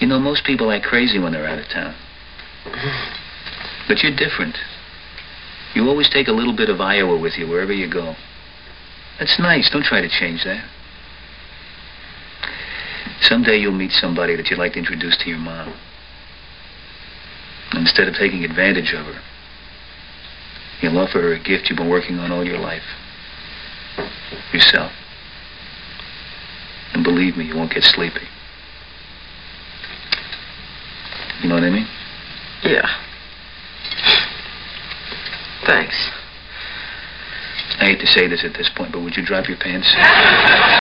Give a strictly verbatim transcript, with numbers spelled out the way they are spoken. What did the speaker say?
know, most people act crazy when they're out of town. But you're different. You always take a little bit of Iowa with you wherever you go. That's nice. Don't try to change that. Someday you'll meet somebody that you'd like to introduce to your mom. Instead of taking advantage of her, you'll offer her a gift you've been working on all your life. Yourself. And believe me, you won't get sleepy. You know what I mean? Yeah. Thanks. I hate to say this at this point, but would you drop your pants?